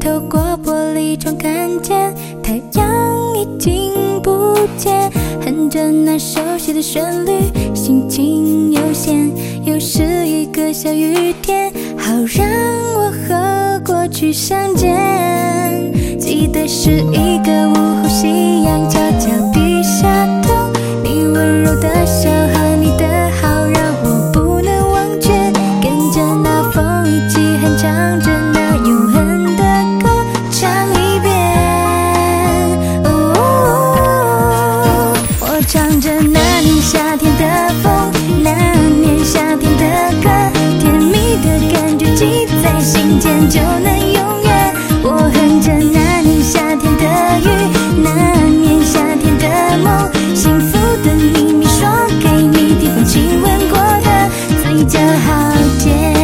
透过玻璃窗看见太阳已经不见，哼着那熟悉的旋律，心情悠闲。又是一个小雨天，好让我和过去相见。记得是一个午后，夕阳悄悄地下头，你温柔的笑和你的好让我不能忘却，跟着那风一起哼唱着那永恒的歌，唱一遍。我唱着那年夏天的风，那年夏天的歌，甜蜜的感觉记在心间就能永远。我哼着那年夏天的雨，那年夏天的梦，幸福的秘密说给你听，风亲吻过的嘴角好甜。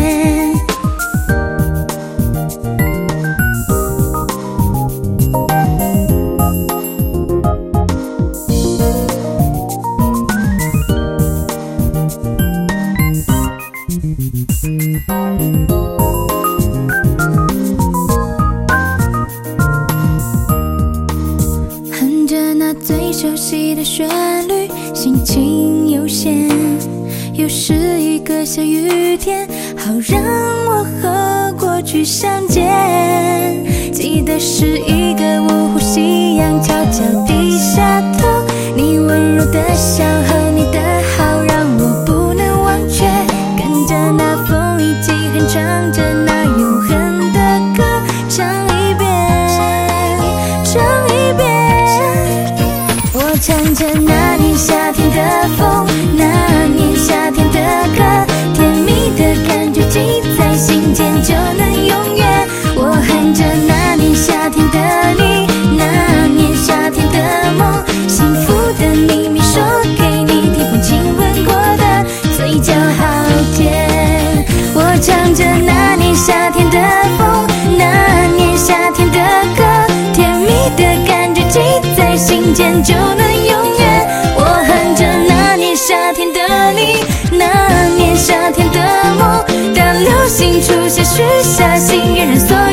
哼着那最熟悉的旋律，心情悠闲。又是一个小雨天，好让我和过去相见。记得是一个午后，夕阳悄悄地下头，你温柔的笑和你的好让我不能忘却，跟着那风一起哼唱着那永恒的歌，唱一遍，唱一遍。我唱着那年夏天的风，那年夏天的歌，甜蜜的感觉记在心间就能永远。我哼着那年夏天的你，那年夏天的梦，幸福的秘密说给你听，风亲吻过的嘴角好甜。我唱着那年夏天的风，那年夏天的歌，甜蜜的感觉记在心间就能永远。我哼着那年夏天的你，那年夏天的梦，当流星出现，许下心愿，让所有